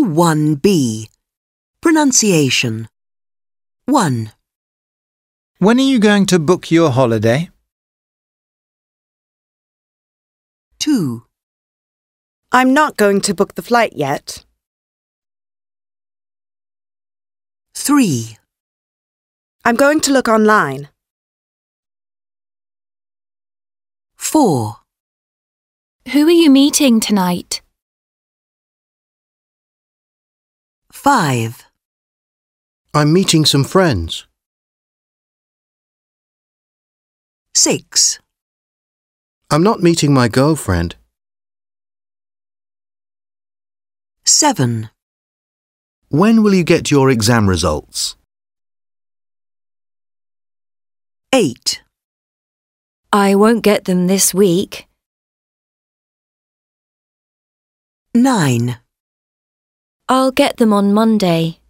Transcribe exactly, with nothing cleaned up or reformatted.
one B. Pronunciation. one. When are you going to book your holiday? two. I'm not going to book the flight yet. three. I'm going to look online. four. Who are you meeting tonight? five. I'm meeting some friends. six. I'm not meeting my girlfriend. seven. When will you get your exam results? eight. I won't get them this week. nine. I'll get them on Monday.